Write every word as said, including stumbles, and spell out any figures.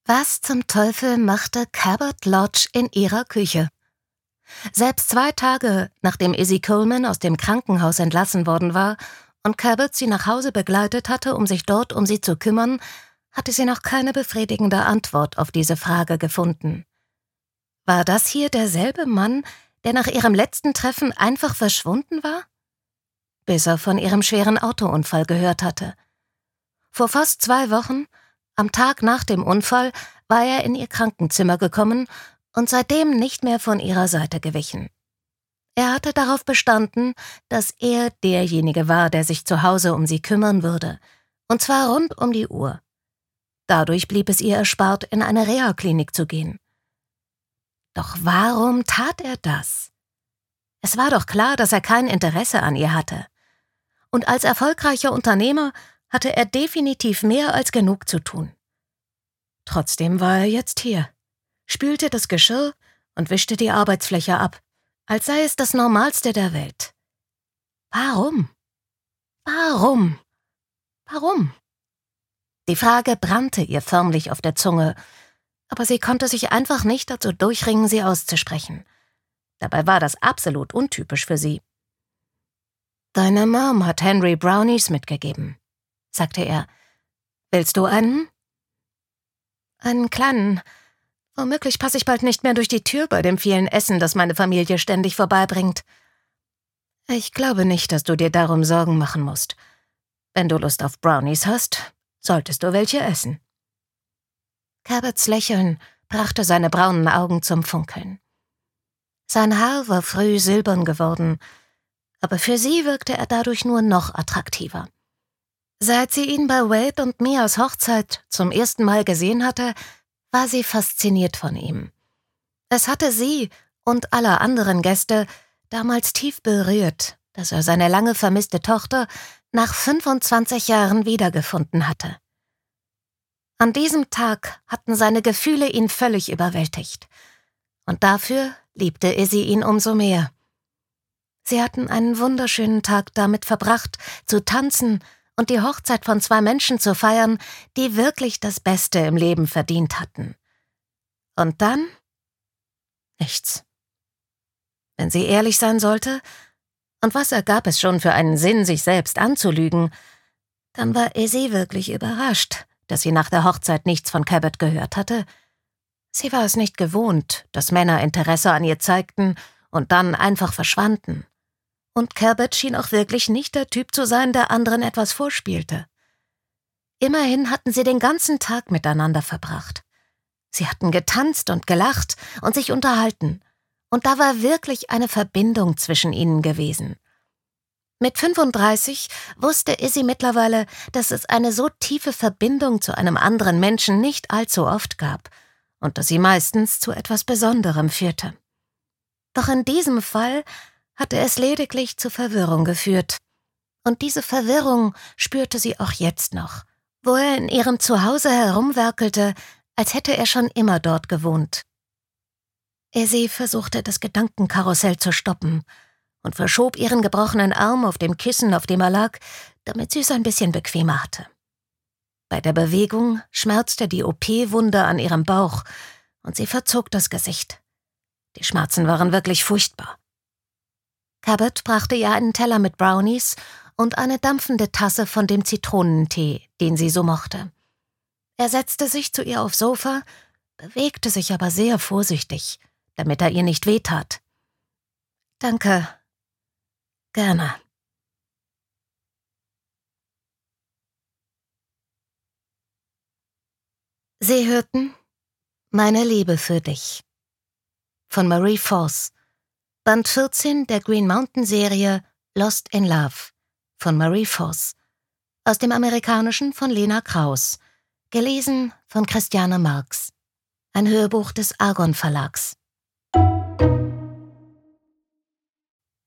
Was zum Teufel machte Cabot Lodge in ihrer Küche? Selbst zwei Tage, nachdem Izzy Coleman aus dem Krankenhaus entlassen worden war und Cabot sie nach Hause begleitet hatte, um sich dort um sie zu kümmern, hatte sie noch keine befriedigende Antwort auf diese Frage gefunden. War das hier derselbe Mann, der nach ihrem letzten Treffen einfach verschwunden war? Bis er von ihrem schweren Autounfall gehört hatte. Vor fast zwei Wochen, am Tag nach dem Unfall, war er in ihr Krankenzimmer gekommen und seitdem nicht mehr von ihrer Seite gewichen. Er hatte darauf bestanden, dass er derjenige war, der sich zu Hause um sie kümmern würde, und zwar rund um die Uhr. Dadurch blieb es ihr erspart, in eine Reha-Klinik zu gehen. Doch warum tat er das? Es war doch klar, dass er kein Interesse an ihr hatte. Und als erfolgreicher Unternehmer hatte er definitiv mehr als genug zu tun. Trotzdem war er jetzt hier, spülte das Geschirr und wischte die Arbeitsfläche ab, als sei es das Normalste der Welt. Warum? Warum? Warum? Die Frage brannte ihr förmlich auf der Zunge, aber sie konnte sich einfach nicht dazu durchringen, sie auszusprechen. Dabei war das absolut untypisch für sie. »Deine Mom hat Henry Brownies mitgegeben«, sagte er. »Willst du einen?« »Einen kleinen. Womöglich passe ich bald nicht mehr durch die Tür bei dem vielen Essen, das meine Familie ständig vorbeibringt. Ich glaube nicht, dass du dir darum Sorgen machen musst. Wenn du Lust auf Brownies hast, solltest du welche essen.« Cabots Lächeln brachte seine braunen Augen zum Funkeln. Sein Haar war früh silbern geworden, aber für sie wirkte er dadurch nur noch attraktiver. Seit sie ihn bei Wade und Mias Hochzeit zum ersten Mal gesehen hatte, war sie fasziniert von ihm. Es hatte sie und alle anderen Gäste damals tief berührt, dass er seine lange vermisste Tochter nach fünfundzwanzig Jahren wiedergefunden hatte. An diesem Tag hatten seine Gefühle ihn völlig überwältigt. Und dafür liebte Izzy ihn umso mehr. Sie hatten einen wunderschönen Tag damit verbracht, zu tanzen und die Hochzeit von zwei Menschen zu feiern, die wirklich das Beste im Leben verdient hatten. Und dann? Nichts. Wenn sie ehrlich sein sollte, und was ergab es schon für einen Sinn, sich selbst anzulügen, dann war Izzy wirklich überrascht, dass sie nach der Hochzeit nichts von Cabot gehört hatte. Sie war es nicht gewohnt, dass Männer Interesse an ihr zeigten und dann einfach verschwanden. Und Cabot schien auch wirklich nicht der Typ zu sein, der anderen etwas vorspielte. Immerhin hatten sie den ganzen Tag miteinander verbracht. Sie hatten getanzt und gelacht und sich unterhalten. Und da war wirklich eine Verbindung zwischen ihnen gewesen. Mit fünfunddreißig wusste Izzy mittlerweile, dass es eine so tiefe Verbindung zu einem anderen Menschen nicht allzu oft gab und dass sie meistens zu etwas Besonderem führte. Doch in diesem Fall hatte es lediglich zu Verwirrung geführt. Und diese Verwirrung spürte sie auch jetzt noch, wo er in ihrem Zuhause herumwerkelte, als hätte er schon immer dort gewohnt. Izzy versuchte, das Gedankenkarussell zu stoppen und verschob ihren gebrochenen Arm auf dem Kissen, auf dem er lag, damit sie es ein bisschen bequemer hatte. Bei der Bewegung schmerzte die O P-Wunde an ihrem Bauch und sie verzog das Gesicht. Die Schmerzen waren wirklich furchtbar. Cabot brachte ihr einen Teller mit Brownies und eine dampfende Tasse von dem Zitronentee, den sie so mochte. Er setzte sich zu ihr aufs Sofa, bewegte sich aber sehr vorsichtig, damit er ihr nicht wehtat. »Danke. Gerne.« Sie hörten »Meine Liebe für dich« von Marie Force, Band vierzehn der Green Mountain-Serie Lost in Love von Marie Force, aus dem Amerikanischen von Lena Kraus, gelesen von Christiane Marx, ein Hörbuch des Argon Verlags.